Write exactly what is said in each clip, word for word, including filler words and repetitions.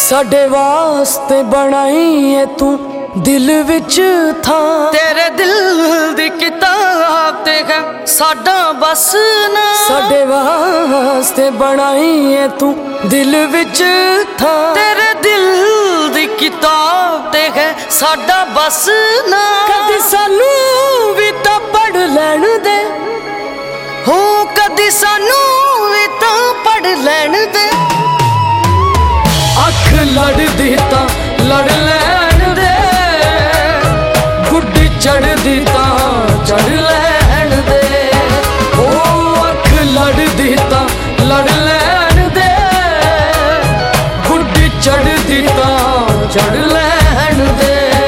साडे वास्ते बनाई है तू दिल विच था, तेरे दिल दी किताब ते है साडा बस ना। साडे वास्ते बनाई है तू दिल विच था, तेरे दिल दी किताब ते है साडा बस ना। कदी सानू भी तां पढ़ लैण दे, हो कदी सानू भी तां पढ़ लैण दे। अख लड़दी तां लड़ लैण दे, गुड्डी चढ़दी तां चढ़ लैण दे। ओ अख लड़दी तां लड़ लैण दे, गुड्डी चढ़दी तां चढ़ लैण दे।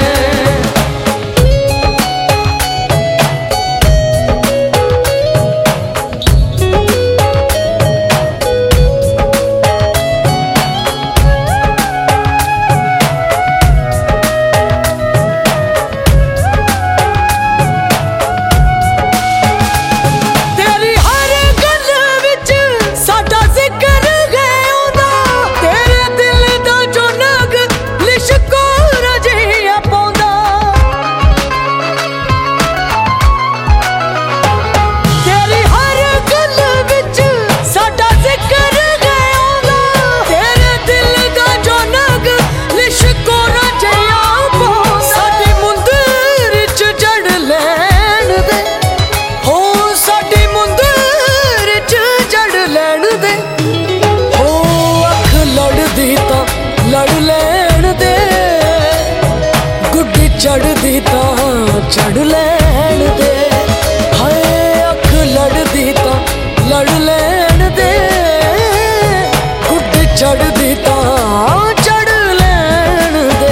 लड़ लैण दे, गुड्डी चढ़दी तां चढ़ लैण दे। हाय अख लड़दी तां लड़ लैण दे, गुड्डी चढ़दी तां चढ़ लैण दे।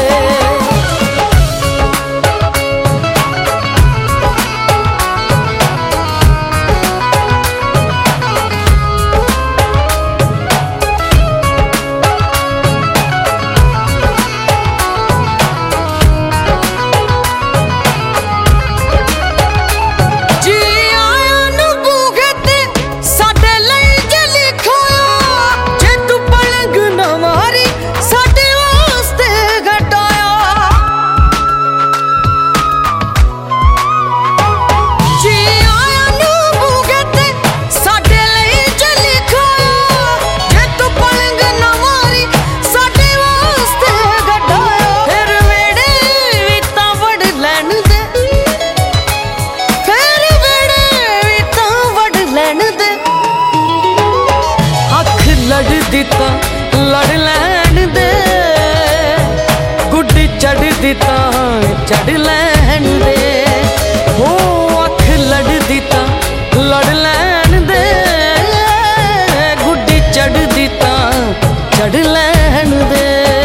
लड़दी तां लड़ लैण दे, गुड्डी चढ़दी तां चढ़ लैण दे। हो अख लड़दी तां लड़ लैण दे, गुड्डी चढ़दी तां चढ़ लैण दे।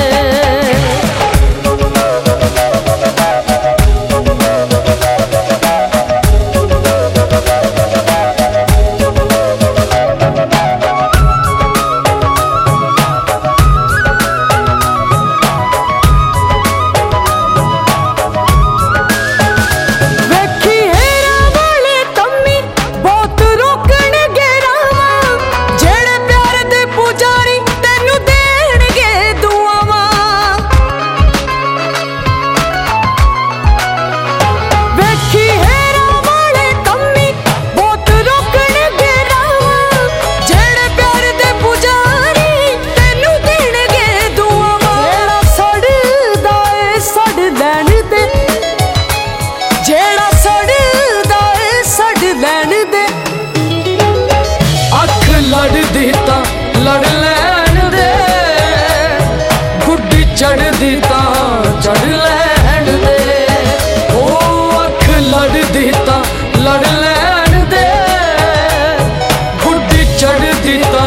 लड़दी तां लड़ लैण दे, गुड्डी चढ़दी तां चढ़ लैण दे। ओ अख लड़दी तां लड़ लैण दे, गुड्डी चढ़दी तां